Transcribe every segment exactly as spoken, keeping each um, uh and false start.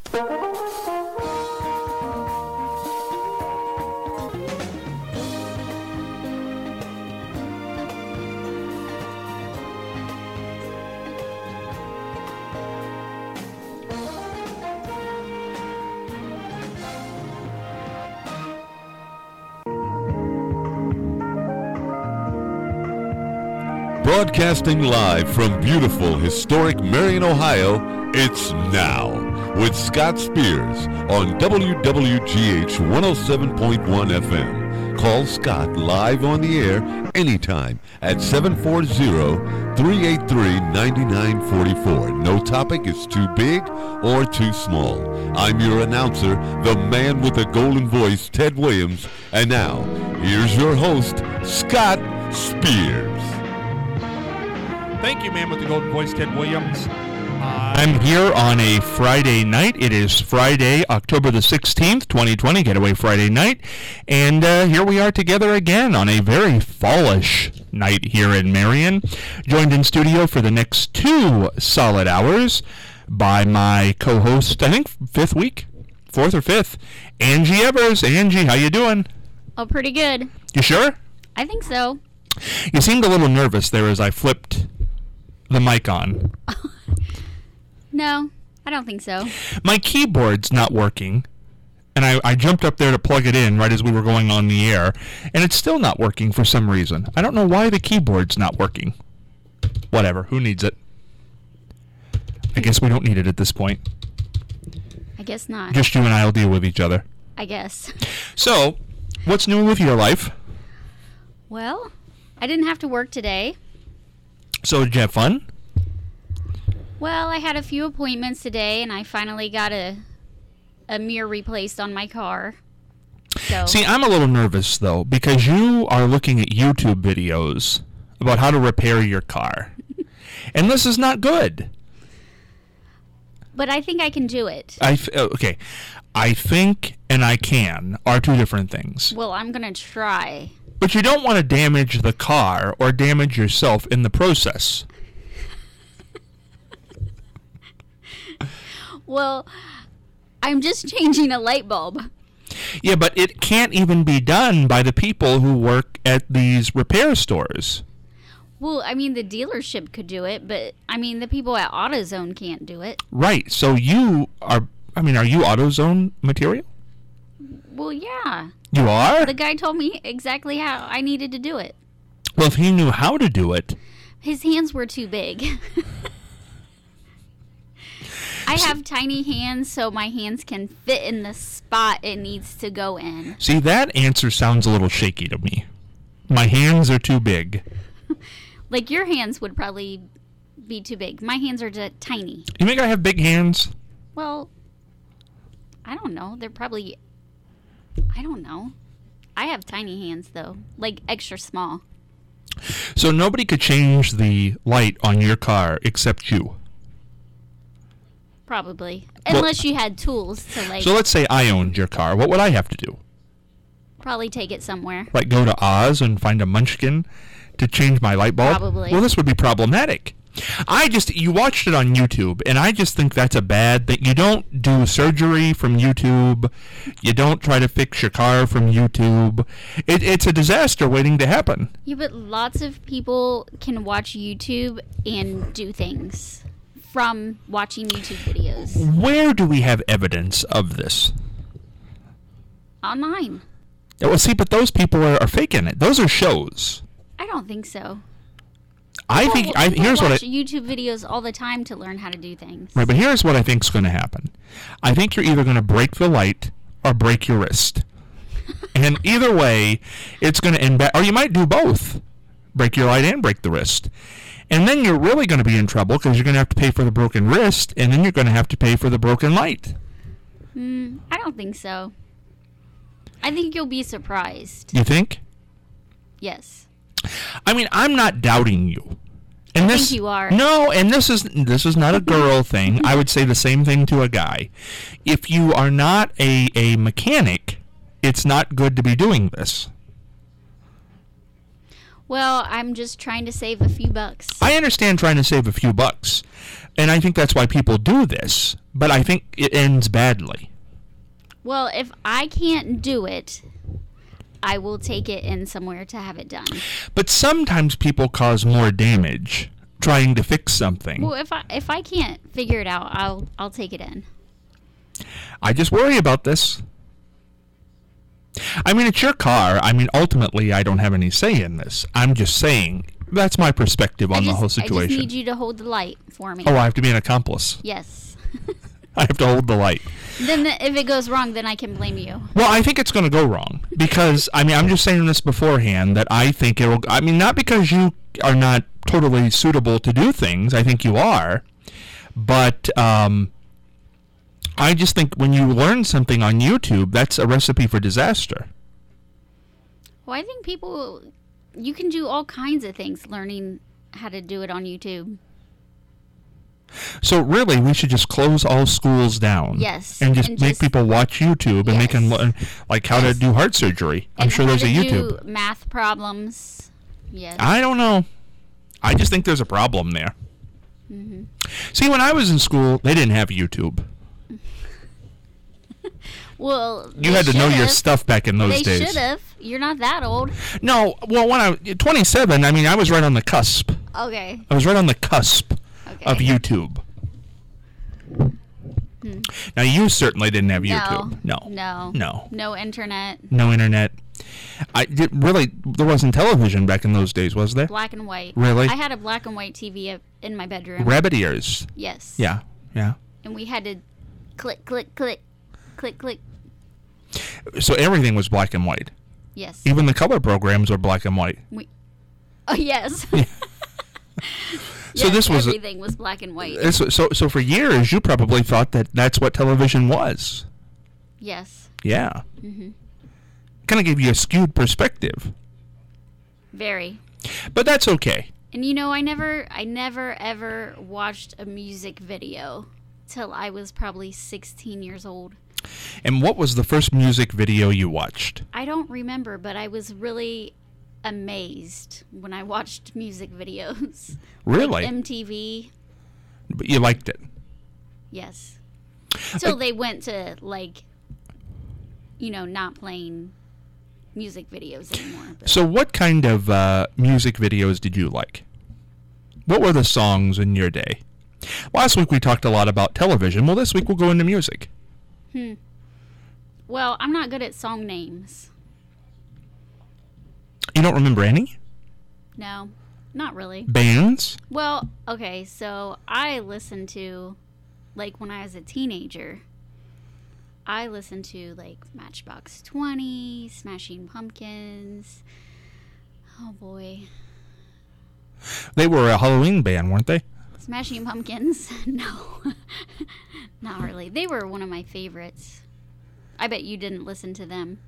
Broadcasting live from beautiful, historic Marion, Ohio, it's Now with Scott Spears on W W G H one oh seven point one F M. Call Scott live on the air anytime at seven four zero, three eight three, nine nine four four. No topic is too big or too small. I'm your announcer, the man with the golden voice, Ted Williams. And now, here's your host, Scott Spears. Thank you, man with the golden voice, Ted Williams. Uh, I'm here on a Friday night. It is Friday, October the sixteenth, twenty twenty, Getaway Friday night. And uh, here we are together again on a very fallish night here in Marion. Joined in studio for the next two solid hours by my co-host, I think fifth week, fourth or fifth, Angie Evers. Angie, how you doing? Oh, pretty good. You sure? I think so. You seemed a little nervous there as I flipped the mic on. No, I don't think so. My keyboard's not working, and I, I jumped up there to plug it in right as we were going on the air, and it's still not working for some reason. I don't know why the keyboard's not working. Whatever, who needs it? I guess we don't need it at this point. I guess not. Just you and I will deal with each other. I guess. So, what's new with your life? Well, I didn't have to work today. So, did you have fun? Well, I had a few appointments today, and I finally got a a mirror replaced on my car. So. See, I'm a little nervous, though, because you are looking at YouTube videos about how to repair your car. And this is not good. But I think I can do it. I th- okay. I think and I can are two different things. Well, I'm going to try. But you don't want to damage the car or damage yourself in the process. Well, I'm just changing a light bulb. Yeah, but it can't even be done by the people who work at these repair stores. Well, I mean, the dealership could do it, but, I mean, the people at AutoZone can't do it. Right. So you are, I mean, are you AutoZone material? Well, yeah. You are? The guy told me exactly how I needed to do it. Well, if he knew how to do it. His hands were too big. I have tiny hands, so my hands can fit in the spot it needs to go in. See, that answer sounds a little shaky to me. My hands are too big. Like, your hands would probably be too big. My hands are just tiny. You think I have big hands? Well, I don't know. They're probably... I don't know. I have tiny hands, though. Like, extra small. So nobody could change the light on your car except you? Probably. Well, Unless you had tools to, like... So let's say I owned your car. What would I have to do? Probably take it somewhere. Like go to Oz and find a munchkin to change my light bulb? Probably. Well, this would be problematic. I just, you watched it on YouTube, and I just think that's a bad thing. You don't do surgery from YouTube. You don't try to fix your car from YouTube. It, it's a disaster waiting to happen. Yeah, but lots of people can watch YouTube and do things from watching YouTube videos. Where do we have evidence of this? Online. Yeah, well, see, but those people are, are faking it. Those are shows. I don't think so. I People, think I, people here's what I watch YouTube videos all the time to learn how to do things. right, but here's what I think is going to happen. I think you're either going to break the light or break your wrist, and either way, it's going to end bad. Or you might do both, break your light and break the wrist, and then you're really going to be in trouble because you're going to have to pay for the broken wrist, and then you're going to have to pay for the broken light. Mm, I don't think so. I think you'll be surprised. You think? Yes. I mean, I'm not doubting you. And I this, think you are. No, and this is this is not a girl thing. I would say the same thing to a guy. If you are not a, a mechanic, it's not good to be doing this. Well, I'm just trying to save a few bucks. I understand trying to save a few bucks, and I think that's why people do this, but I think it ends badly. Well, if I can't do it, I will take it in somewhere to have it done. But sometimes people cause more damage trying to fix something. Well, if I if I can't figure it out, I'll I'll take it in. I just worry about this. I mean, it's your car. I mean, ultimately, I don't have any say in this. I'm just saying that's my perspective on I the just, whole situation. I just need you to hold the light for me. Oh, I have to be an accomplice. Yes. I have to hold the light. Then the, if it goes wrong, then I can blame you. Well, I think it's going to go wrong because, I mean, I'm just saying this beforehand that I think it'll, I mean, not because you are not totally suitable to do things. I think you are. But um, I just think when you learn something on YouTube, that's a recipe for disaster. Well, I think people, you can do all kinds of things learning how to do it on YouTube. So really, we should just close all schools down. Yes. And just and make just, people watch YouTube and yes. make them learn, like, how Yes. to do heart surgery. I'm and sure how there's a to YouTube. do math problems. Yes. I don't know. I just think there's a problem there. Mm-hmm. See, when I was in school, they didn't have YouTube. Well, You had to know your stuff back in those they days. They should have. You're not that old. No, well, when I twenty-seven, I mean, I was right on the cusp. Okay. I was right on the cusp Okay. of YouTube. Hmm. Now, you certainly didn't have No. YouTube. No. No. No. No internet. No internet. I did really. There wasn't television back in those days, was there? Black and white. Really? I had a black and white T V up in my bedroom. Rabbit ears. Yes. Yeah. Yeah. And we had to click, click, click, click, click. So everything was black and white. Yes. Even the color programs were black and white. We. Oh yes. So Yes, this was a- everything was black and white. So, so, so for years, you probably thought that that's what television was. Yes. Yeah. Mhm. Kind of gave you a skewed perspective. Very. But that's okay. And you know, I never, I never ever watched a music video till I was probably sixteen years old. And what was the first music video you watched? I don't remember, but I was really amazed when I watched music videos. Really? Like M T V. But you liked it. Yes. Till they went to, like, you know, not playing music videos anymore. But So what kind of uh, music videos did you like? What were the songs in your day? Last week we talked a lot about television. Well, this week we'll go into music. Hmm. Well, I'm not good at song names. You don't remember any? No, not really. Bands? Well, okay, so I listened to, like, when I was a teenager, I listened to, like, Matchbox twenty, Smashing Pumpkins. Oh, boy. They were a Halloween band, weren't they? Smashing Pumpkins? No. Not really. They were one of my favorites. I bet you didn't listen to them.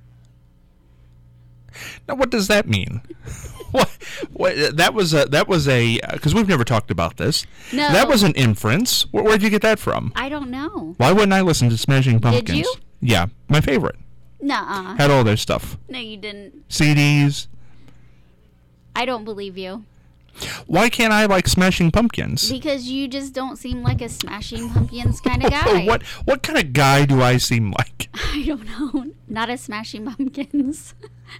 Now, what does that mean? what, what? That was a that was a because we've never talked about this. No. That was an inference. Where, where'd you get that from? I don't know. Why wouldn't I listen to Smashing Pumpkins? you? Yeah, my favorite. Nuh-uh. Had all their stuff. No, you didn't. C Ds. I don't believe you. Why can't I like Smashing Pumpkins? Because you just don't seem like a Smashing Pumpkins kind of guy. what what kind of guy do I seem like? I don't know. Not a Smashing Pumpkins.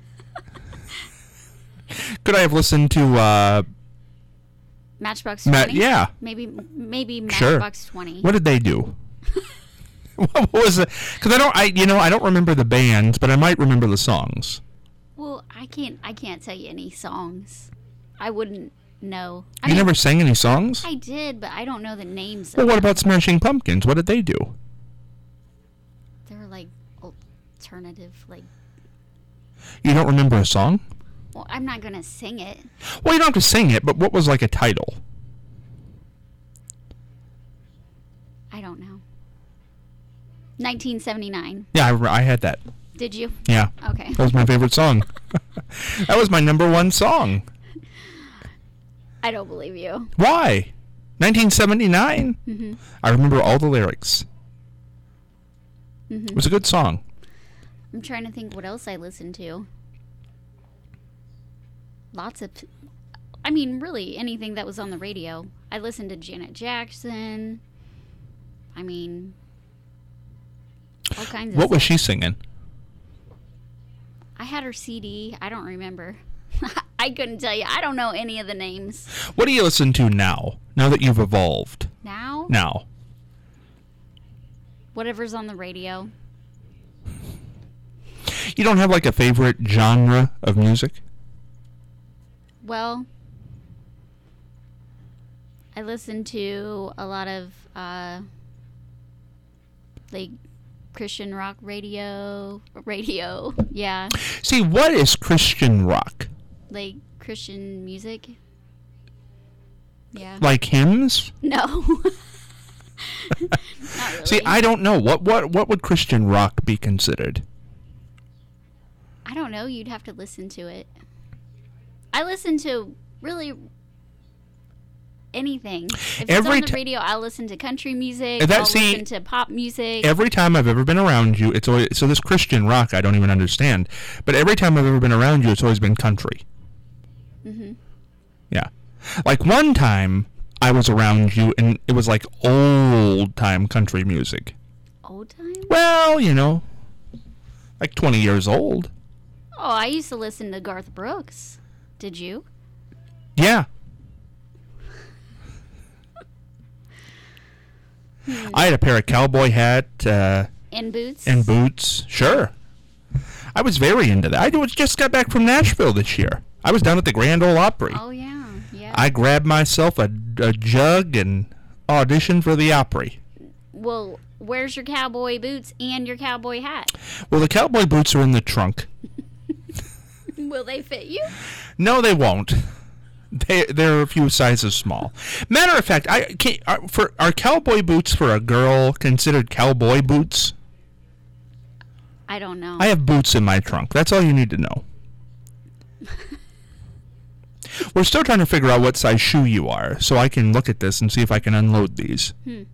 Could I have listened to uh Matchbox Ma- twenty? yeah. Maybe maybe Sure. Matchbox twenty. what did they do? What was it? Because I don't I you know I don't remember the bands, but I might remember the songs. Well, I can't I can't tell you any songs. I wouldn't know. I You mean, never sang any songs? I did, but I don't know the names. Well, of what them. about Smashing Pumpkins? What did they do? They were like alternative, like. You don't remember a song? Well, I'm not gonna sing it. Well, you don't have to sing it, but what was like a title? I don't know. nineteen seventy-nine. Yeah, I, I had that. Did you? Yeah. Okay. That was my favorite song. That was my number one song. I don't believe you. Why? nineteen seventy-nine? Mhm. I remember all the lyrics. Mhm. It was a good song. I'm trying to think what else I listened to. lots of, I mean, really anything that was on the radio. I listened to Janet Jackson. I mean, all kinds of What stuff. was she singing? I had her C D. I don't remember. I couldn't tell you. I don't know any of the names. What do you listen to now? Now that you've evolved? Now? Now. Whatever's on the radio. You don't have like a favorite genre of music? Well, I listen to a lot of, uh, like, Christian rock radio. Radio, yeah. See, what is Christian rock? Like, Christian music. Yeah. Like hymns? No. Not really. See, I don't know. What what what would Christian rock be considered? I don't know. You'd have to listen to it. I listen to really anything. If it's Every on the ti- radio, I'll listen to country music. That- I'll see, listen to pop music. Every time I've ever been around you, it's always so this Christian rock I don't even understand. But every time I've ever been around you, it's always been country. Mm-hmm. Yeah. Like one time I was around you and it was like old time country music. Old time? Well, you know, like twenty years old. Oh, I used to listen to Garth Brooks. Did you? Yeah. I had a pair of cowboy hat uh, And boots? and boots. Sure. I was very into that. I was just got back from Nashville this year. I was down at the Grand Ole Opry. Oh, yeah. Yeah. I grabbed myself a, a jug and auditioned for the Opry. Well, where's your cowboy boots and your cowboy hat? Well, the cowboy boots are in the trunk. Will they fit you? No, they won't. They they're a few sizes small. Matter of fact, I can are, for are cowboy boots for a girl considered cowboy boots? I don't know. I have boots in my trunk. That's all you need to know. We're still trying to figure out what size shoe you are, so I can look at this and see if I can unload these. Hmm.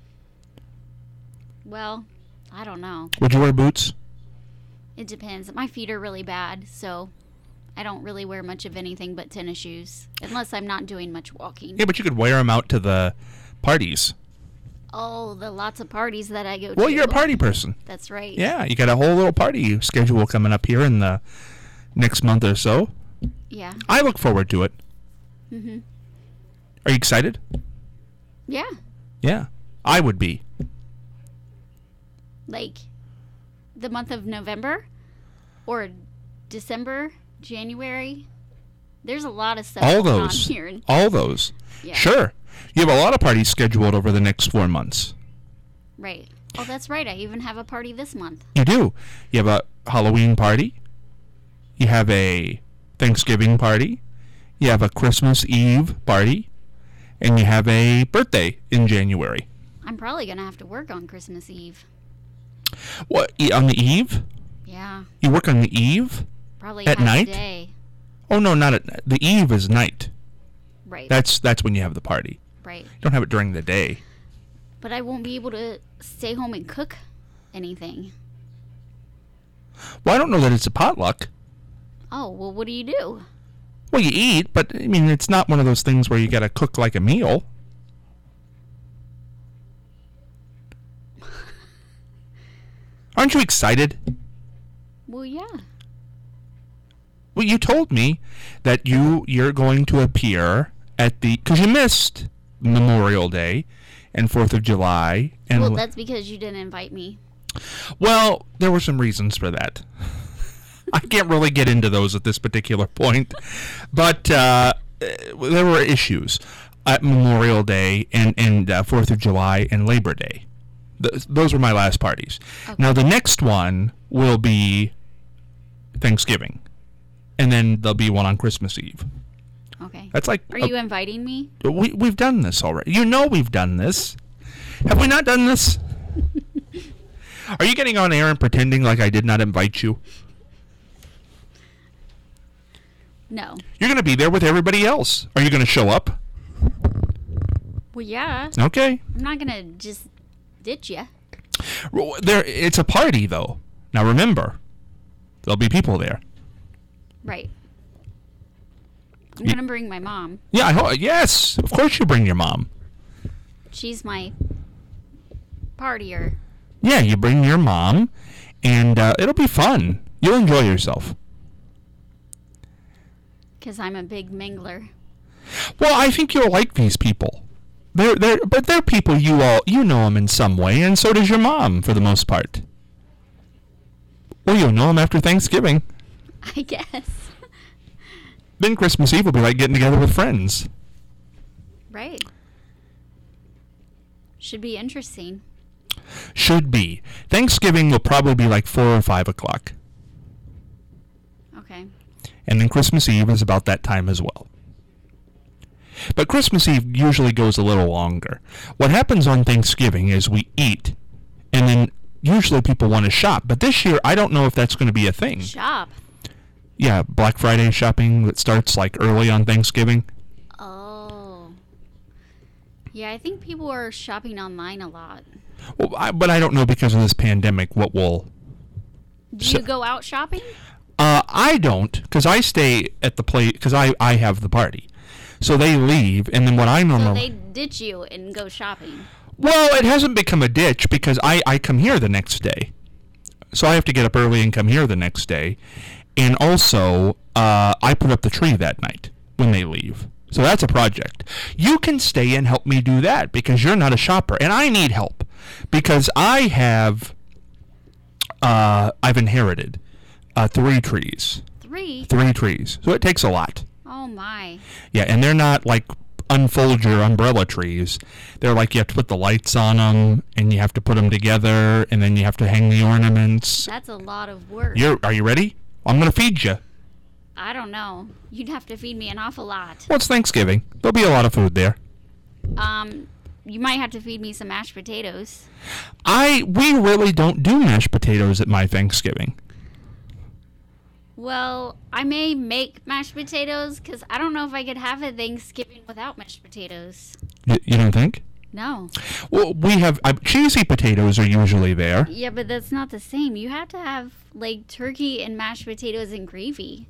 Well, I don't know. Would you wear boots? It depends. My feet are really bad, so I don't really wear much of anything but tennis shoes, unless I'm not doing much walking. Yeah, but you could wear them out to the parties. Oh, the lots of parties that I go to. Well, you're a party person. That's right. Yeah, you got a whole little party schedule coming up here in the next month or so. Yeah. I look forward to it. Mhm. Are you excited? Yeah. Yeah, I would be. Like the month of November or December, January. There's a lot of stuff All going those. on here. All those. Yeah. Sure. You have a lot of parties scheduled over the next four months. Right. Oh, that's right. I even have a party this month. You do. You have a Halloween party. You have a Thanksgiving party. You have a Christmas Eve party. And you have a birthday in January. I'm probably going to have to work on Christmas Eve. What? e- On the eve? Yeah. You work on the eve? Probably At half night? a day. Oh, no, not at night. The eve is night. Right. That's that's when you have the party. right. You don't have it during the day. But I won't be able to stay home and cook anything. Well, I don't know that it's a potluck. Oh, well, what do you do? Well, you eat, but, I mean, it's not one of those things where you got to cook like a meal. Aren't you excited? Well, yeah. Well, you told me that you, you're going to appear at the... Because you missed Memorial Day and fourth of July. And Well, that's because you didn't invite me. Well, there were some reasons for that. I can't really get into those at this particular point. But uh, there were issues at Memorial Day and, and uh, fourth of July and Labor Day. Th- those were my last parties. Okay. Now, the next one will be Thanksgiving. And then there'll be one on Christmas Eve. Okay. That's like... Are you inviting me? uh, we, we've done this already. You know we've done this. Have we not done this? Are you getting on air and pretending like I did not invite you? No. You're going to be there with everybody else. Are you going to show up? Well, yeah. Okay. I'm not going to just ditch you. Well, There, it's a party, though. Now remember, there'll be people there. Right. I'm going to bring my mom. Yeah, I ho- yes, of course you bring your mom. She's my partier. Yeah, you bring your mom, and uh, it'll be fun. You'll enjoy yourself. Because I'm a big mingler. Well, I think you'll like these people. They're they're but they're people you all you know them in some way, and so does your mom for the most part. Well, you'll know them after Thanksgiving. I guess. Then Christmas Eve will be like getting together with friends. Right. Should be interesting. Should be. Thanksgiving will probably be like four or five o'clock. Okay. And then Christmas Eve is about that time as well. But Christmas Eve usually goes a little longer. What happens on Thanksgiving is we eat, and then usually people want to shop. But this year, I don't know if that's going to be a thing. Shop? Yeah, Black Friday shopping that starts like early on Thanksgiving. Oh. Yeah, I think people are shopping online a lot. Well, I, but I don't know because of this pandemic what will... Do you go out shopping? Uh, I don't, because I stay at the place, because I, I have the party. So they leave, and then what I normally... So they ditch you and go shopping. Well, it hasn't become a ditch because I, I come here the next day. So I have to get up early and come here the next day. And also, uh, I put up the tree that night when they leave. So that's a project. You can stay and help me do that because you're not a shopper. And I need help because I have... Uh, I've inherited uh, three trees. Three? Three trees. So it takes a lot. Oh, my. Yeah, and they're not like unfold your umbrella trees. They're like you have to put the lights on them, and you have to put them together, and then you have to hang the ornaments. That's a lot of work. You're, are you ready? I'm going to feed you. I don't know. You'd have to feed me an awful lot. Well, it's Thanksgiving. There'll be a lot of food there. Um, you might have to feed me some mashed potatoes. I we really don't do mashed potatoes at my Thanksgiving. Well, I may make mashed potatoes because I don't know if I could have a Thanksgiving without mashed potatoes. Y- you don't think? No. Well, we have uh, cheesy potatoes are usually there. Yeah, but that's not the same. You have to have like turkey and mashed potatoes and gravy.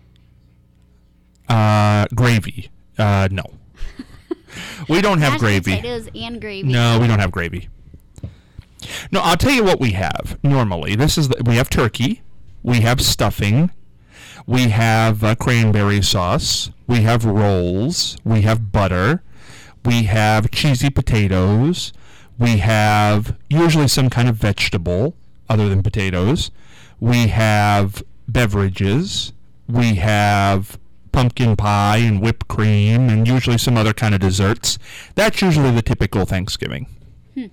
Uh, gravy. Uh, no. We don't have mashed gravy. Potatoes and gravy. No, we don't have gravy. No, I'll tell you what we have normally. This is the, we have turkey, we have stuffing, we have uh, cranberry sauce, we have rolls, we have butter, we have cheesy potatoes, we have usually some kind of vegetable other than potatoes, we have beverages, we have pumpkin pie and whipped cream and usually some other kind of desserts. That's usually the typical Thanksgiving. Hmm.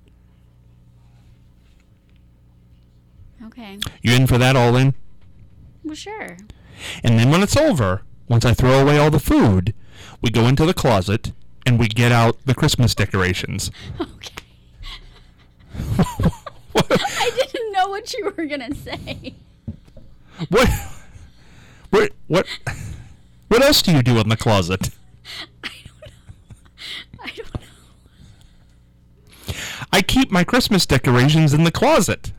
Okay. You in for that all in? Well, sure. And then when it's over, once I throw away all the food, we go into the closet and we get out the Christmas decorations. Okay. I didn't know what you were going to say. What? What? What? What else do you do in the closet? I don't know. I don't know. I keep my Christmas decorations in the closet.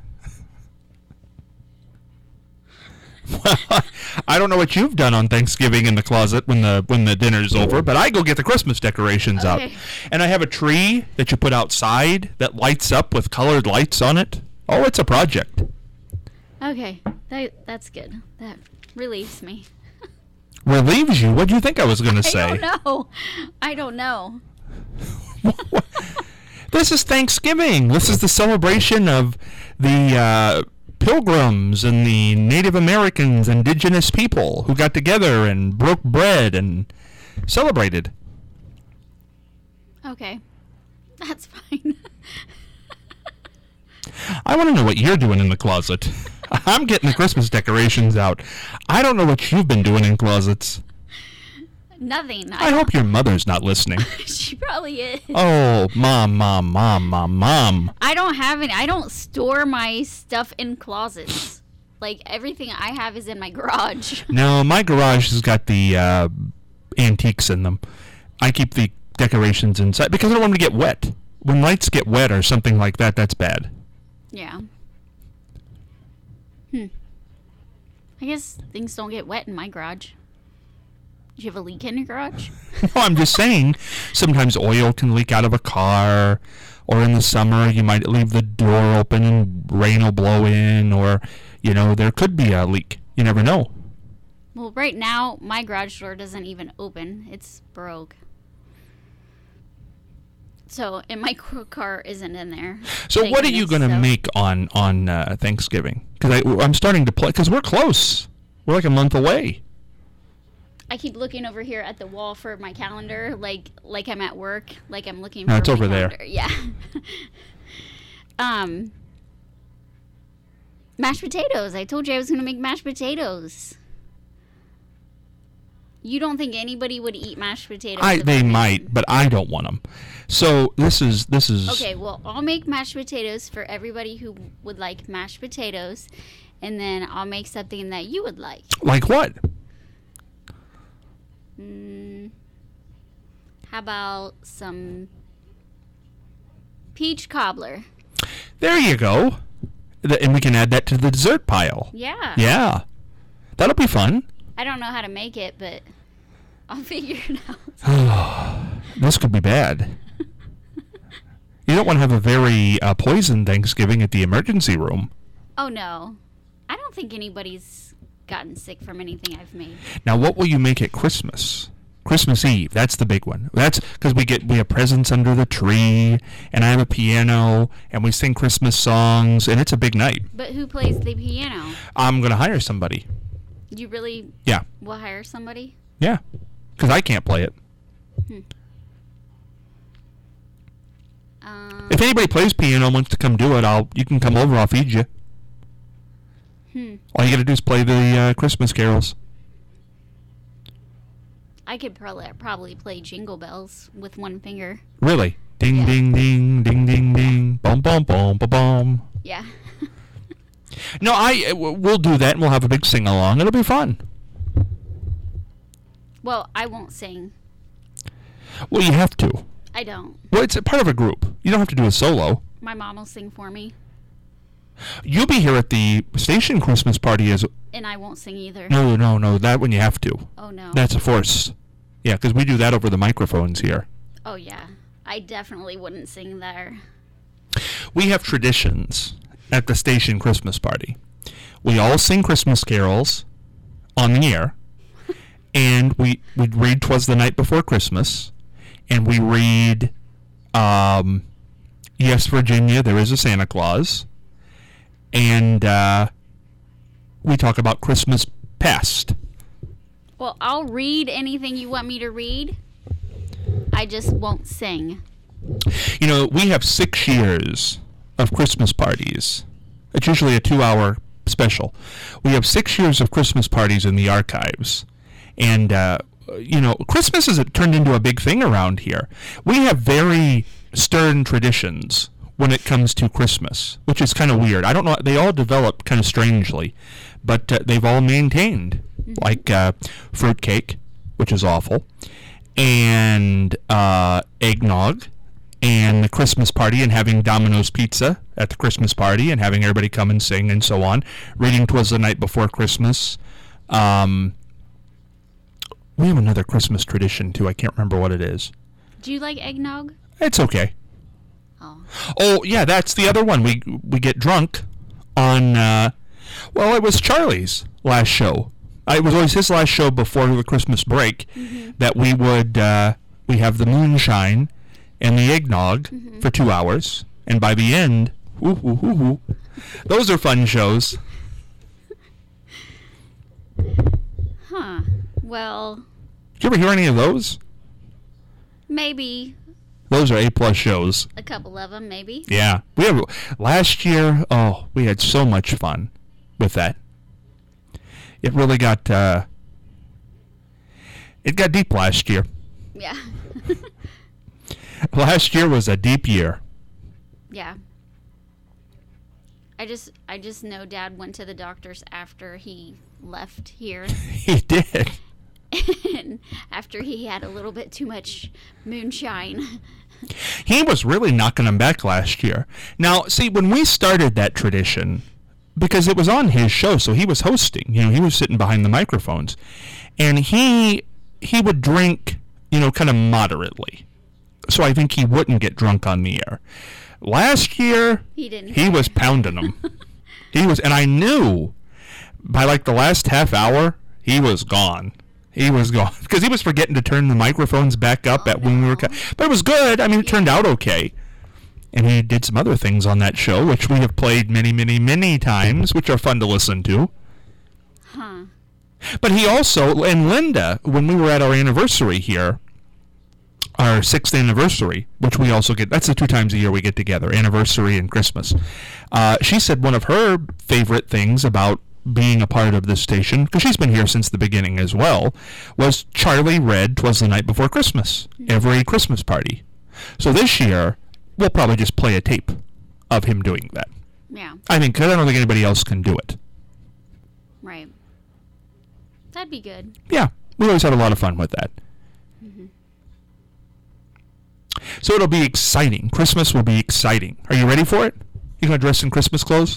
Well, I don't know what you've done on Thanksgiving in the closet when the when the dinner's over, but I go get the Christmas decorations Okay. out. And I have a tree that you put outside that lights up with colored lights on it. Oh, it's a project. Okay. That, that's good. That relieves me. Relieves you? What do you think I was going to say? I don't know. I don't know. This is Thanksgiving. This is the celebration of the uh, Pilgrims and the Native Americans, indigenous people who got together and broke bread and celebrated. Okay. That's fine. I want to know what you're doing in the closet. I'm getting the Christmas decorations out. I don't know what you've been doing in closets. Nothing. I hope your mother's not listening. She probably is. Oh, mom, mom, mom, mom, mom. I don't have any. I don't store my stuff in closets. Like, everything I have is in my garage. No, my garage has got the uh, antiques in them. I keep the decorations inside because I don't want them to get wet. When lights get wet or something like that, that's bad. Yeah. Hmm. I guess things don't get wet in my garage. Do you have a leak in your garage? No, I'm just saying, sometimes oil can leak out of a car, or in the summer you might leave the door open and rain will blow in, or, you know, there could be a leak. You never know. Well, right now, my garage door doesn't even open. It's broke. So, and my car isn't in there. So what are you going to so. make on, on uh, Thanksgiving? Because I'm starting to play, because we're close. We're like a month away. I keep looking over here at the wall for my calendar, like like I'm at work, like I'm looking No, for it's my over calendar. there. Yeah. um, mashed potatoes. I told you I was going to make mashed potatoes. You don't think anybody would eat mashed potatoes? I if they I made might, them? but I don't want them. So this is this is Okay, well, I'll make mashed potatoes for everybody who would like mashed potatoes, and then I'll make something that you would like. Like what? Mm, how about some peach cobbler? There you go. Th- And we can add that to the dessert pile. Yeah. Yeah. That'll be fun. I don't know how to make it, but I'll figure it out. This could be bad. You don't want to have a very uh, poisoned Thanksgiving at the emergency room. Oh, no. I don't think anybody's gotten sick from anything I've made. Now, what will you make at Christmas? Christmas Eve, that's the big one. That's because we get we have presents under the tree, and I have a piano, and we sing Christmas songs, and it's a big night. But who plays the piano? I'm going to hire somebody. You really Yeah. will hire somebody? Yeah. Because I can't play it. Um, If anybody plays piano and wants to come do it, I'll you can come over, I'll feed you. hmm. All you got to do is play the uh, Christmas carols. I could probably probably play Jingle Bells with one finger. Really? Ding, Yeah. ding, ding, ding, ding, ding. Bum, bum, bum, bum, bum. Yeah. No, I uh, w- we'll do that, and we'll have a big sing-along. It'll be fun. Well, I won't sing. Well, you have to. I don't. Well, it's a part of a group. You don't have to do a solo. My mom will sing for me, You'll be here at the station Christmas party as... and I won't sing either. No, no, no, that one you have to. Oh, no. That's a force. Yeah, because we do that over the microphones here. Oh, yeah. I definitely wouldn't sing there. We have traditions at the station Christmas party. We all sing Christmas carols on the air, and we we read "'Twas the Night Before Christmas," and we read um, "Yes, Virginia, There Is a Santa Claus," and uh, we talk about Christmas past. Well, I'll read anything you want me to read. I just won't sing. You know, we have six years of Christmas parties. It's usually a two-hour special. We have six years of Christmas parties in the archives. And, uh, you know, Christmas has turned into a big thing around here. We have very stern traditions when it comes to Christmas, which is kind of weird. I don't know. They all developed kind of strangely, but uh, they've all maintained, mm-hmm. like uh, fruitcake, which is awful, and uh, eggnog, and the Christmas party, and having Domino's pizza at the Christmas party, and having everybody come and sing, and so on. Reading "'Twas the Night Before Christmas." Um, we have another Christmas tradition, too. I can't remember what it is. Do you like eggnog? It's okay. Oh. Oh, yeah, that's the other one. We we get drunk on, uh, well, it was Charlie's last show. Uh, it was always his last show before the Christmas break, mm-hmm. that we would, uh, we have the moonshine and the eggnog mm-hmm. for two hours. And by the end, whoo, whoo, whoo, whoo. Those are fun shows. Huh. Well. Did you ever hear any of those? Maybe. Those are A-plus shows. A couple of them, maybe. Yeah. We have, last year, oh, we had so much fun with that. It really got, uh, it got deep last year. Yeah. Last year was a deep year. Yeah. I just I just know Dad went to the doctors after he left here. He did. And after he had a little bit too much moonshine. He was really knocking them back last year. Now, see, when we started that tradition, because it was on his show, so he was hosting, you know, he was sitting behind the microphones, and he he would drink, you know, kind of moderately. So I think he wouldn't get drunk on the air. Last year, He didn't. he was pounding them. He was, and I knew by like the last half hour, he was gone. He was gone because he was forgetting to turn the microphones back up Oh, at when we were. no. But it was good. I mean, it turned out okay. And he did some other things on that show, which we have played many, many, many times, which are fun to listen to. Huh. But he also, and Linda, when we were at our anniversary here, our sixth anniversary, which we also get, that's the two times a year we get together, anniversary and Christmas. Uh, she said one of her favorite things about being a part of this station, because she's been here since the beginning as well, was Charlie read 'Twas the Night Before Christmas, every Christmas party. So this year, we'll probably just play a tape of him doing that. Yeah. I think, because I don't think anybody else can do it. Right. That'd be good. Yeah, we always had a lot of fun with that. Mm-hmm. So it'll be exciting. Christmas will be exciting. Are you ready for it? You gonna dress in Christmas clothes?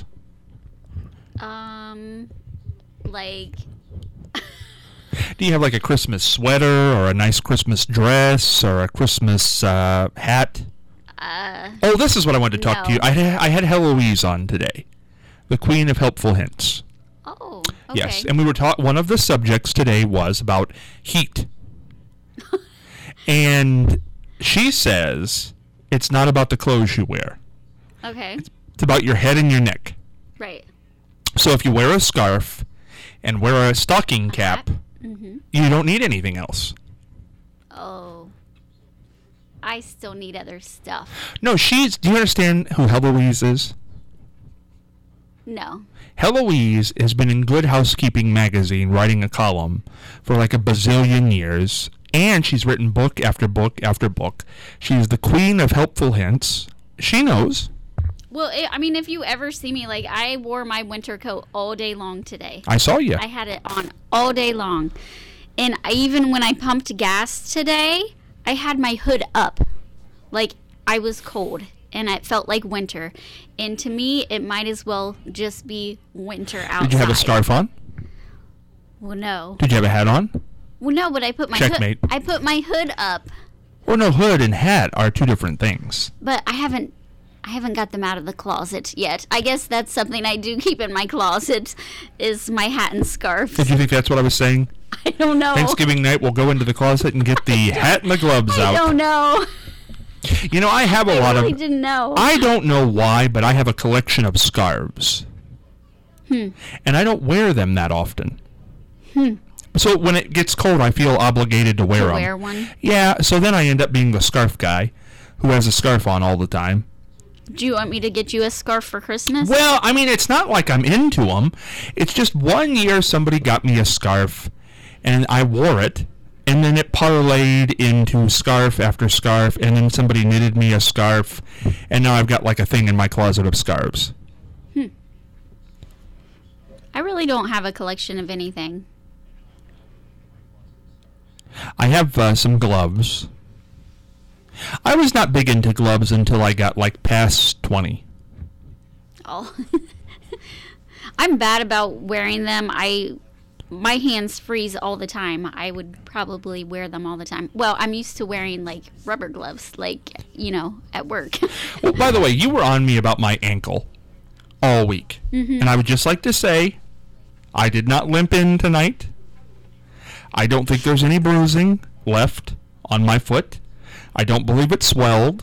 Um, like, Do you have like a Christmas sweater or a nice Christmas dress or a Christmas uh, hat? uh, Oh, this is what I wanted to talk to No. you. I had, I had Heloise on today, the Queen of Helpful Hints. oh, okay. Yes, and we were taught one of the subjects today was about heat. And she says it's not about the clothes you wear. Okay. It's about your head and your neck. Right. So if you wear a scarf and wear a stocking cap, Mm-hmm. you don't need anything else. Oh. I still need other stuff. No, she's... Do you understand who Heloise is? No. Heloise has been in Good Housekeeping magazine writing a column for like a bazillion years, and she's written book after book after book. She's the Queen of Helpful Hints. She knows. Well, it, I mean, if you ever see me, like, I wore my winter coat all day long today. I saw you. I had it on all day long. And I, even when I pumped gas today, I had my hood up. Like, I was cold. And it felt like winter. And to me, it might as well just be winter outside. Did you have a scarf on? Well, no. Did you have a hat on? Well, no, but I put my Checkmate. hood. I put my hood up, Well, no, hood and hat are two different things. but I haven't. I haven't got them out of the closet yet. I guess that's something I do keep in my closet, is my hat and scarf. Did you think that's what I was saying? I don't know. Thanksgiving night, we'll go into the closet and get the hat and the gloves I out. don't know. You know, I have a I lot really of... didn't know. I don't know why, but I have a collection of scarves. Hmm. And I don't wear them that often. Hmm. So when it gets cold, I feel obligated to wear To them. wear one. Yeah, so then I end up being the scarf guy who has a scarf on all the time. Do you want me to get you a scarf for Christmas? Well, I mean, it's not like I'm into them. It's just one year somebody got me a scarf, and I wore it, and then it parlayed into scarf after scarf, and then somebody knitted me a scarf, and now I've got like a thing in my closet of scarves. Hmm. I really don't have a collection of anything. I have uh, some gloves. I was not big into gloves until I got like past twenty. Oh. I'm bad about wearing them. I my hands freeze all the time. I would probably wear them all the time. Well, I'm used to wearing like rubber gloves, like, you know, at work. Well, by the way, you were on me about my ankle all week. Mhm. And I would just like to say, I did not limp in tonight. I don't think there's any bruising left on my foot. I don't believe it swelled.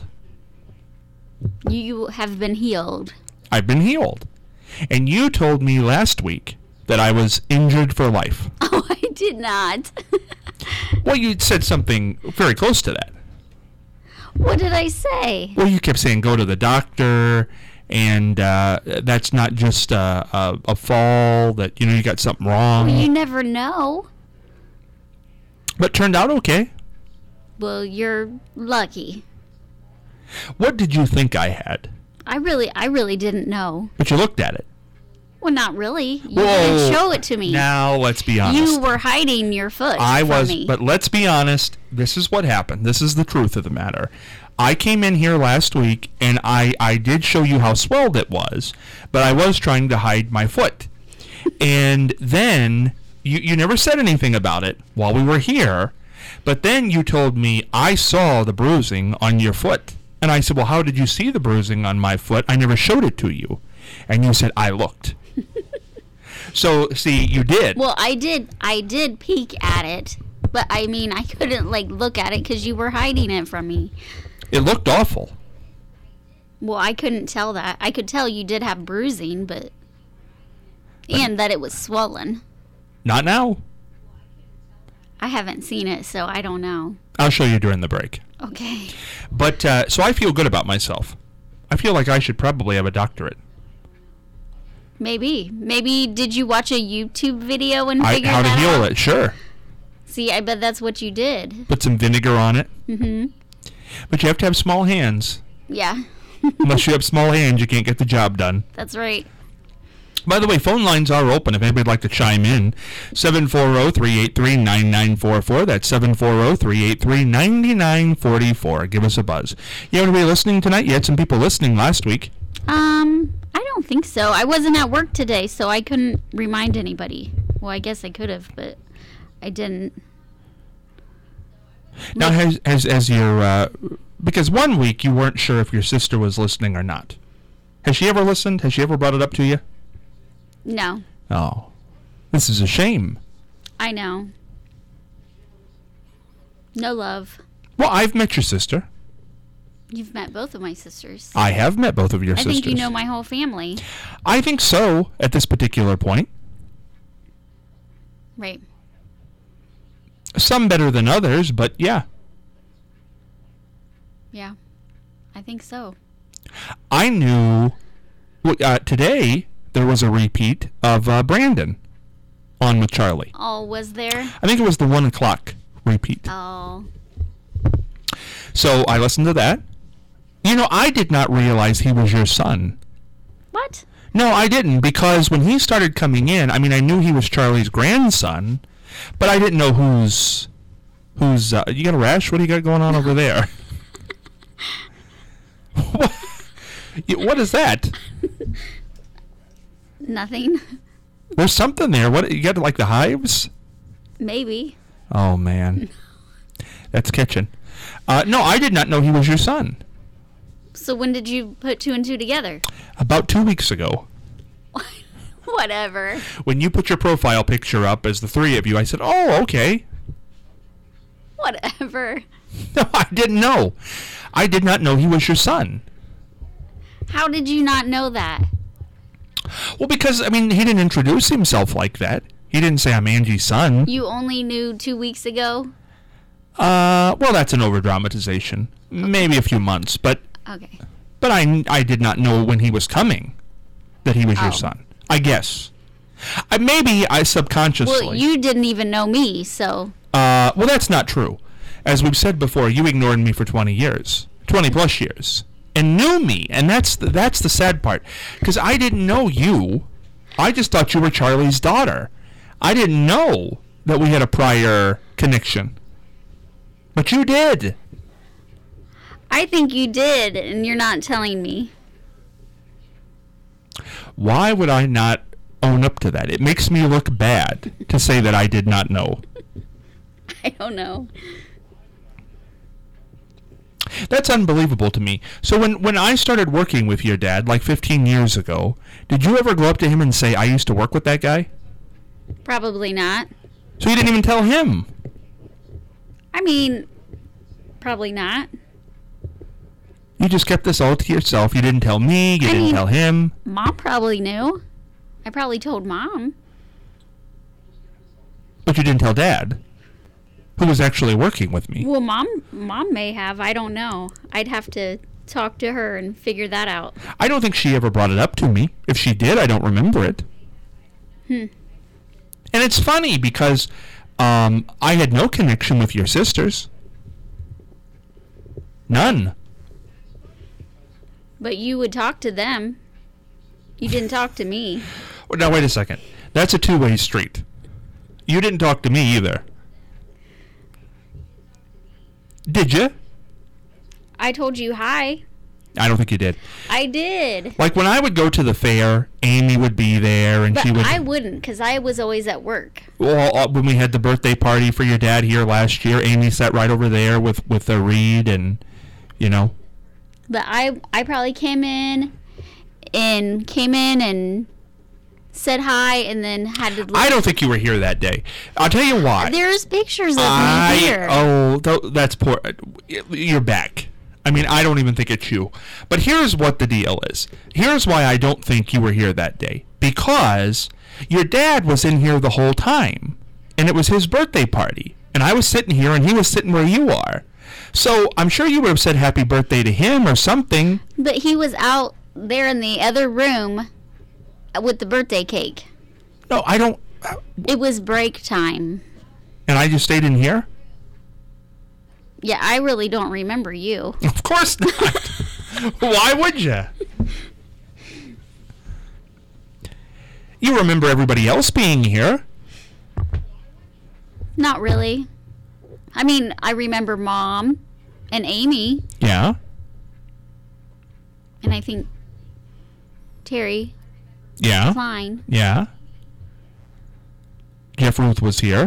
You have been healed. I've been healed. And you told me last week that I was injured for life. Oh, I did not. Well, you said something very close to that. What did I say? Well, you kept saying go to the doctor, and uh, that's not just a, a, a fall, that, you know, you got something wrong. Well, you never know. But it turned out okay. Well, you're lucky. What did you think I had? I really, I really didn't know. But you looked at it. Well, not really. You Whoa. didn't show it to me. Now, let's be honest. You were hiding your foot I from was, me. but let's be honest. This is what happened. This is the truth of the matter. I came in here last week, and I, I did show you how swelled it was, but I was trying to hide my foot. And then, you, you never said anything about it while we were here, But then you told me, I saw the bruising on your foot. And I said, well, how did you see the bruising on my foot? I never showed it to you. And you said, I looked. So, see, you did. Well, I did. I did peek at it. But, I mean, I couldn't, like, look at it because you were hiding it from me. It looked awful. Well, I couldn't tell that. I could tell you did have bruising, but... and that it was swollen. Not now. I haven't seen it, so I don't know. I'll show you during the break. Okay. But, uh, so I feel good about myself. I feel like I should probably have a doctorate. Maybe. Maybe did you watch a YouTube video and I, figure how that to heal out? it, sure. See, I bet that's what you did. Put some vinegar on it. Mm-hmm. But you have to have small hands. Yeah. Unless you have small hands, you can't get the job done. That's right. By the way, phone lines are open if anybody'd like to chime in. seven four zero, three eight three, nine nine four four. That's seven four zero, three eight three, nine nine four four. Give us a buzz. You have anybody listening tonight? You had some people listening last week. Um, I don't think so. I wasn't at work today, so I couldn't remind anybody. Well, I guess I could have, but I didn't. Now, has, has, has your... Uh, because one week you weren't sure if your sister was listening or not. Has she ever listened? Has she ever brought it up to you? No. Oh. This is a shame. I know. No love. Well, I've met your sister. You've met both of my sisters. I have met both of your I sisters. think you know my whole family. I think so, at this particular point. Right. Some better than others, but yeah. Yeah. I think so. I knew... Well, uh, today, there was a repeat of uh, Brandon on with Charlie. Oh, was there? I think it was the one o'clock repeat. Oh. So I listened to that. You know, I did not realize he was your son. What? No, I didn't, because when he started coming in, I mean, I knew he was Charlie's grandson, but I didn't know who's... who's uh, you got a rash? What do you got going on over there? what? What is that? Nothing. There's something there. What, you got like the hives? Maybe. Oh, man. That's kitchen. Uh, no, I did not know he was your son. So when did you put two and two together? About two weeks ago. Whatever. When you put your profile picture up as the three of you, I said, oh, okay. Whatever. No, I didn't know. I did not know he was your son. How did you not know that? Well, because, I mean, he didn't introduce himself like that. He didn't say, I'm Angie's son. You only knew two weeks ago? Uh, well, that's an over-dramatization. Maybe a few months, but... Okay. But I, I did not know when he was coming that he was Oh. your son. I guess. I, maybe I subconsciously... Well, you didn't even know me, so... Uh, well, that's not true. As we've said before, you ignored me for twenty years. twenty plus years. And knew me. And that's the, that's the sad part. Because I didn't know you. I just thought you were Charlie's daughter. I didn't know that we had a prior connection. But you did. I think you did, and you're not telling me. Why would I not own up to that? It makes me look bad to say that I did not know. I don't know. That's unbelievable to me. So when, when I started working with your dad, like fifteen years ago, did you ever go up to him and say, I used to work with that guy? Probably not. So you didn't even tell him? I mean, probably not. You just kept this all to yourself. You didn't tell me. You I didn't mean- tell him. Mom probably knew. I probably told Mom. But you didn't tell Dad, who was actually working with me. Well, Mom Mom may have. I don't know. I'd have to talk to her and figure that out. I don't think she ever brought it up to me. If she did, I don't remember it. Hmm. And it's funny because um, I had no connection with your sisters. None. But you would talk to them. You didn't talk to me. Well, now, wait a second. That's a two-way street. You didn't talk to me either. Did you? I told you hi. I don't think you did. I did. Like when I would go to the fair, Amy would be there, and But she would. I wouldn't, because I was always at work. Well, uh, when we had the birthday party for your dad here last year, Amy sat right over there with with a reed, and you know. But I, I probably came in, and came in and said hi, and then had to leave. I don't think you were here that day. I'll tell you why. There's pictures of I, me here. Oh, th- that's poor. You're back. I mean, I don't even think it's you. But here's what the deal is. Here's why I don't think you were here that day. Because your dad was in here the whole time. And it was his birthday party. And I was sitting here and he was sitting where you are. So I'm sure you would have said happy birthday to him or something. But he was out there in the other room with the birthday cake. No, I don't. It was break time. And I just stayed in here? Yeah, I really don't remember you. Of course not. Why would you? You remember everybody else being here. Not really. I mean, I remember Mom and Amy, Yeah. and I think Terry Yeah. Klein. Yeah. Jeff Ruth was here.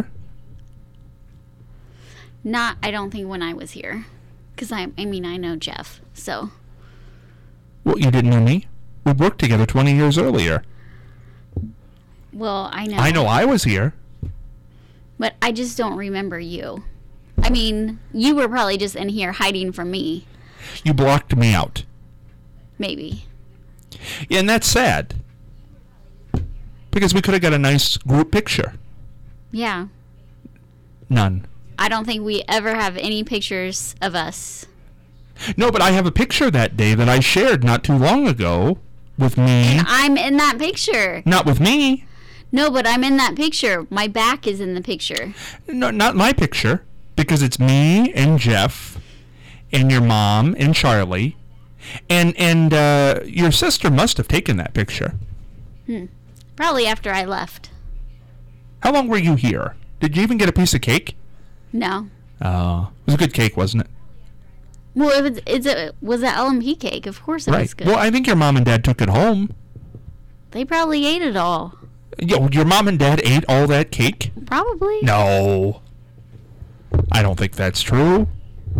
Not, I don't think when I was here. Because I, I mean, I know Jeff, so. Well, you didn't know me. We worked together twenty years earlier. Well, I know. I know I was here. But I just don't remember you. I mean, you were probably just in here hiding from me. You blocked me out. Maybe. Yeah, and that's sad. Because we could have got a nice group picture. Yeah. None. I don't think we ever have any pictures of us. No, but I have a picture that day that I shared not too long ago with me. And I'm in that picture. Not with me. No, but I'm in that picture. My back is in the picture. No, not my picture. Because it's me and Jeff and your mom and Charlie. And and uh, your sister must have taken that picture. Hmm. Probably after I left. How long were you here? Did you even get a piece of cake? No. Uh, it was a good cake, wasn't it? Well, it was, it's a, was an L M P cake. Of course it Right. was good. Well, I think your mom and dad took it home. They probably ate it all. Yo, your mom and dad ate all that cake? Probably. No. I don't think that's true.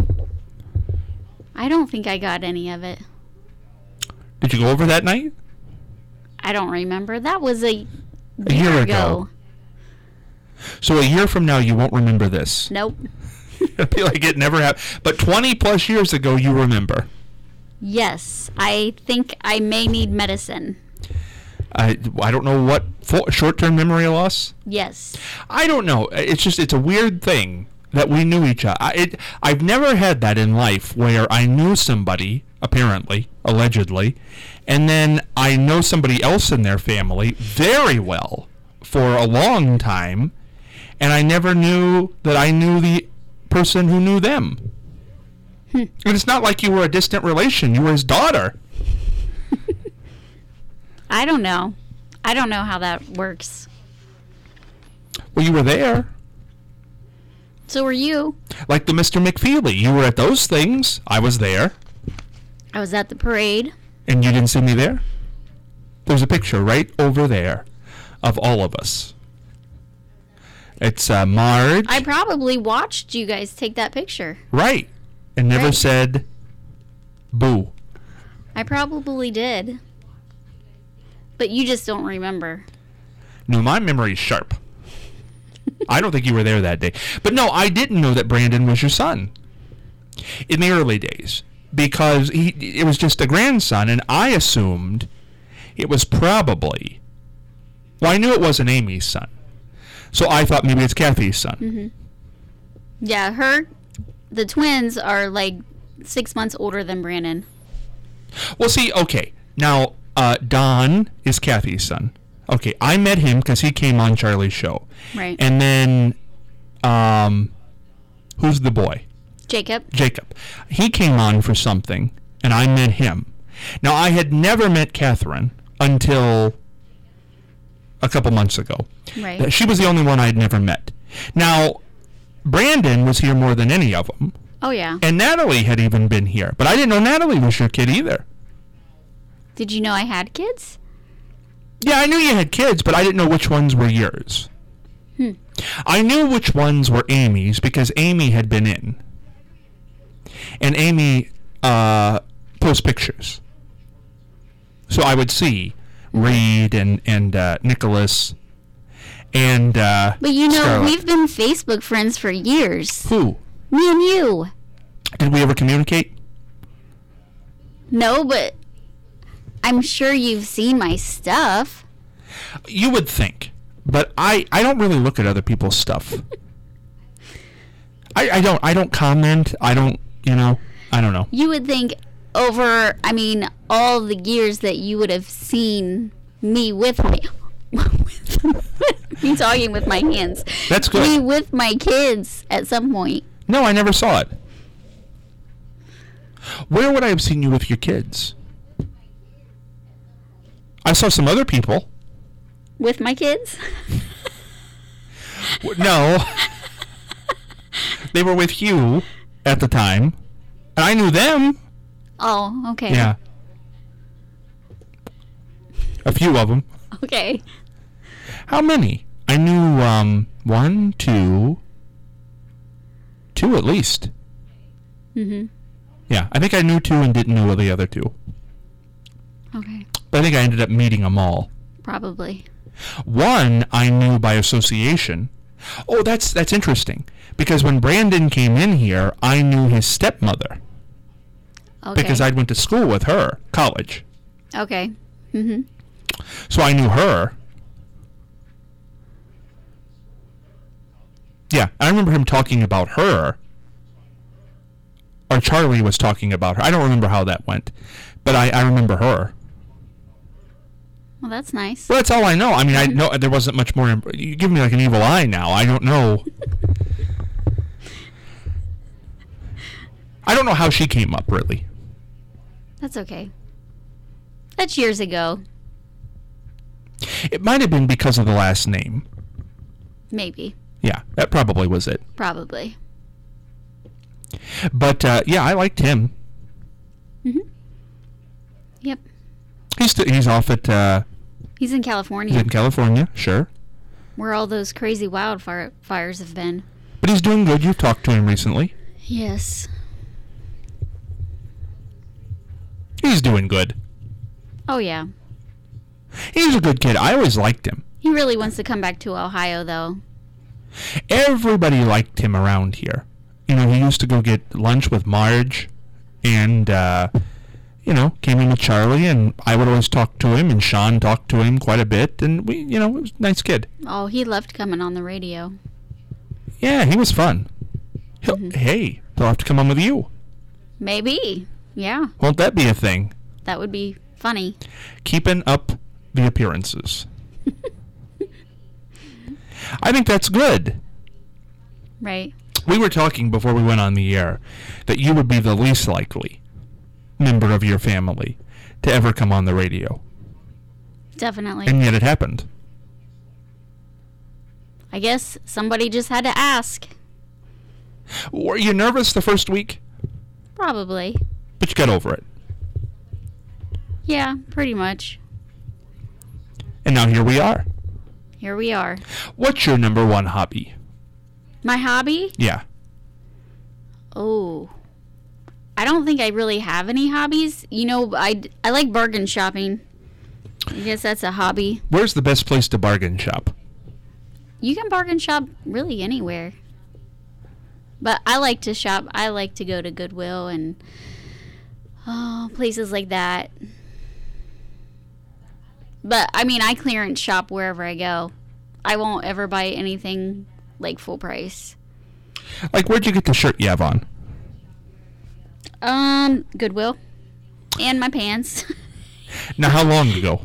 I don't think I got any of it. Did you go over that night? I don't remember. That was a, A year ago. So a year from now, you won't remember this. Nope. It'll be like it never happened. But twenty plus years ago, you remember. Yes. I think I may need medicine. I, I don't know what for, short-term memory loss. Yes. I don't know. It's just it's a weird thing that we knew each other. I, it, I've never had that in life where I knew somebody, apparently, allegedly, and then I know somebody else in their family very well for a long time, and I never knew that I knew the person who knew them. Hmm. And it's not like you were a distant relation. You were his daughter. I don't know. I don't know how that works. Well, you were there. So were you. Like the Mister McFeely. You were at those things. I was there. I was at the parade. And you didn't see me there? There's a picture right over there of all of us. It's uh, Marge. I probably watched you guys take that picture. Right. And never Right. said boo. I probably did. But you just don't remember. No, my memory's sharp. I don't think you were there that day. But no, I didn't know that Brandon was your son in the early days because he it was just a grandson, and I assumed it was probably, well, I knew it wasn't Amy's son. So I thought maybe it's Kathy's son. Mm-hmm. Yeah, her, the twins are like six months older than Brandon. Well, see, okay. Now, uh, Don is Kathy's son. Okay, I met him because he came on Charlie's show. Right. And then, um, who's the boy? Jacob. Jacob. He came on for something, and I met him. Now, I had never met Catherine until a couple months ago. Right. She was the only one I had never met. Now, Brandon was here more than any of them Oh, yeah. And Natalie had even been here. But I didn't know Natalie was your kid either. Did you know I had kids? Yeah, I knew you had kids, but I didn't know which ones were yours. Hmm. I knew which ones were Amy's because Amy had been in. And Amy uh, posts pictures. So I would see Reed and, and uh, Nicholas and uh, But you know, Scarlett. we've been Facebook friends for years. Who? Me and you. Did we ever communicate? No, but I'm sure you've seen my stuff. You would think. But I, I don't really look at other people's stuff. I, I don't I don't comment. I don't, you know, I don't know. You would think over, I mean, all the years that you would have seen me with my... me talking with my hands. That's good. Me with my kids at some point. No, I never saw it. Where would I have seen you with your kids? I saw some other people. With my kids? No. They were with you at the time. And I knew them. Oh, okay. Yeah. A few of them. Okay. How many? I knew um, one, two, two at least. Mm-hmm. Yeah, I think I knew two and didn't know the other two. Okay. But I think I ended up meeting them all. Probably. One I knew by association. Oh, that's that's interesting. Because when Brandon came in here, I knew his stepmother. Okay. Because I went to school with her, college. Okay. Mm-hmm. So I knew her. Yeah, I remember him talking about her. Or Charlie was talking about her. I don't remember how that went. But I, I remember her. Well, that's nice. Well, that's all I know. I mean, I know there wasn't much more. Imp- you give me like an evil eye now. I don't know. I don't know how she came up, really. That's okay. That's years ago. It might have been because of the last name. Maybe. Yeah, that probably was it. Probably. But, uh, yeah, I liked him. Mm-hmm. Yep. He's st- he's off at, uh, He's in California. he's in California, sure. Where all those crazy wildfire fires have been. But he's doing good. You've talked to him recently. Yes. He's doing good. Oh, yeah. He's a good kid. I always liked him. He really wants to come back to Ohio, though. Everybody liked him around here. You know, he used to go get lunch with Marge and, uh, you know, came in with Charlie, and I would always talk to him, and Sean talked to him quite a bit, and we, you know, it was a nice kid. Oh, he loved coming on the radio. Yeah, he was fun. He'll, Mm-hmm. Hey, he'll have to come on with you. Maybe. Yeah. Won't that be a thing? That would be funny. Keeping up the appearances. I think that's good. Right. We were talking before we went on the air that you would be the least likely member of your family to ever come on the radio. Definitely. And yet it happened. I guess somebody just had to ask. Were you nervous the first week? Probably. But you got over it. Yeah, pretty much. And now here we are. Here we are. What's your number one hobby? My hobby? Yeah. Oh. I don't think I really have any hobbies. You know, I, I like bargain shopping. I guess that's a hobby. Where's the best place to bargain shop? You can bargain shop really anywhere. But I like to shop. I like to go to Goodwill and oh, places like that. But, I mean, I clearance shop wherever I go. I won't ever buy anything, like, full price. Like, where'd you get the shirt you have on? Um, Goodwill. And my pants. Now, how long ago?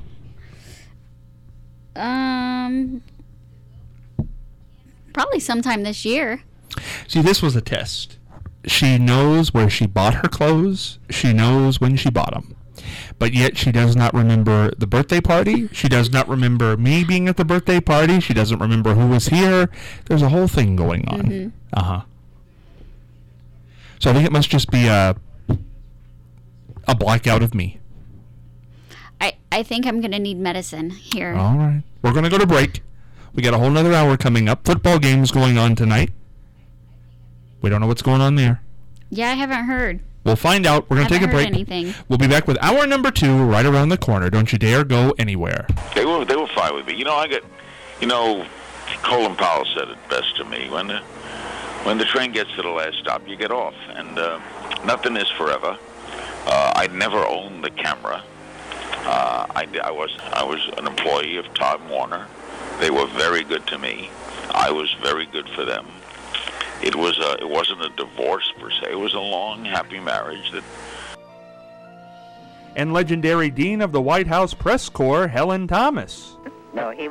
um, probably sometime this year. See, this was a test. She knows where she bought her clothes. She knows when she bought them. But yet she does not remember the birthday party. She does not remember me being at the birthday party. She doesn't remember who was here. There's a whole thing going on. Mm-hmm. Uh-huh. So I think it must just be a, a blackout of me. I, I think I'm going to need medicine here. All right. We're going to go to break. We got a whole nother hour coming up. Football games going on tonight. We don't know what's going on there. Yeah, I haven't heard. We'll find out. We're going to take a break. Anything. We'll be back with hour number two right around the corner. Don't you dare go anywhere. They were they were fine with me. You know, I get, you know, Colin Powell said it best to me. When the, when the train gets to the last stop, you get off. And uh, nothing is forever. Uh, I never owned the camera. Uh, I, I was I was an employee of Time Warner. They were very good to me. I was very good for them. It was a, it wasn't a divorce per se. It was a long, happy marriage that. And legendary Dean of the White House Press Corps, Helen Thomas. No, he